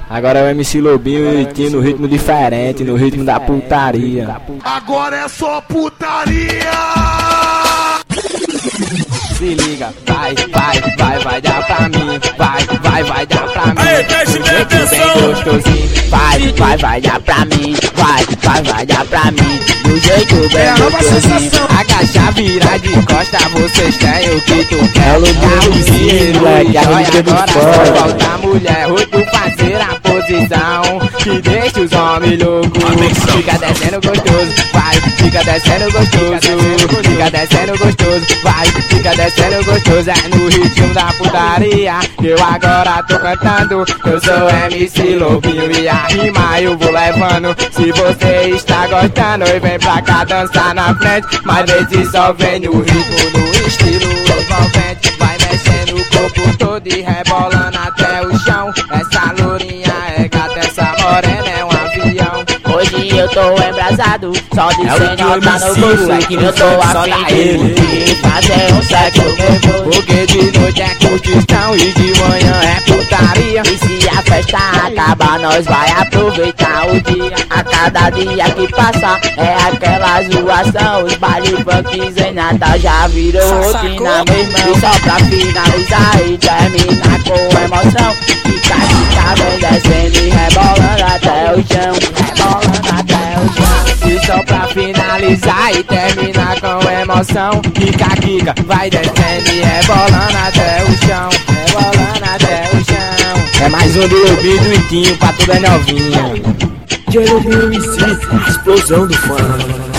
Agora é o MC Lobinho e o Itinho no ritmo diferente, no ritmo da putaria. Agora é só putaria! Se liga, vai dar pra mim, vai dar pra mim. Do jeito bem gostosinho, vai dar pra mim, vai dar pra mim. Do jeito bem gostosinho, agacha, virar de costa, vocês têm o que tu quer. Agora só falta mulher, hoje tu fazer a posição que deixa os homens loucos. Fica descendo gostoso, vai, fica descendo gostoso, fica descendo gostoso, vai, fica descendo gostoso. É no ritmo da putaria que eu agora tô cantando. Eu sou MC Lobinho e a rima eu vou levando. Se você está gostando, vem pra cá dançar na frente. Mas vezes só vem no ritmo, no estilo envolvente. Vai mexendo o corpo todo e rebolando até o chão. Essa lourinha é gata, essa morena é um avião. Hoje eu tô embrasado, só de senhora no bolso. Eu tô afim de curtir, fazer um sexo nervoso. Porque de noite é curtição e de manhã é putaria. E se a festa acabar, nós vai aproveitar o dia. A cada dia que passa é aquela zoação. Os baile funks em Natal já virou rotina, meu irmão. E só pra finalizar e terminar com emoção, fica vem descendo e rebolando até o chão, rebolando até o chão. E só pra finalizar e terminar com emoção, Kika, vai descendo e rebolando até o chão, rebolando até o chão. É mais um do Lobinho e do Itinho pra toda novinha. Lobinho MC, explosão do fã.